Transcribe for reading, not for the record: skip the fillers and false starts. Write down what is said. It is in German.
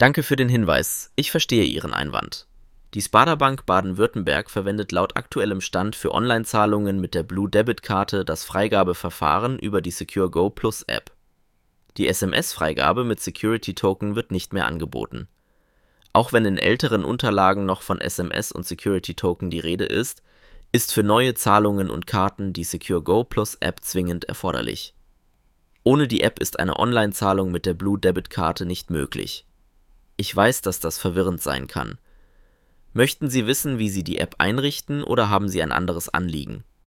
Danke für den Hinweis. Ich verstehe Ihren Einwand. Die Sparda-Bank Baden-Württemberg verwendet laut aktuellem Stand für Online-Zahlungen mit der Blue-Debit-Karte das Freigabeverfahren über die Secure Go Plus App. Die SMS-Freigabe mit Security-Token wird nicht mehr angeboten. Auch wenn in älteren Unterlagen noch von SMS und Security-Token die Rede ist für neue Zahlungen und Karten die Secure Go Plus App zwingend erforderlich. Ohne die App ist eine Online-Zahlung mit der Blue-Debit-Karte nicht möglich. Ich weiß, dass das verwirrend sein kann. Möchten Sie wissen, wie Sie die App einrichten, oder haben Sie ein anderes Anliegen?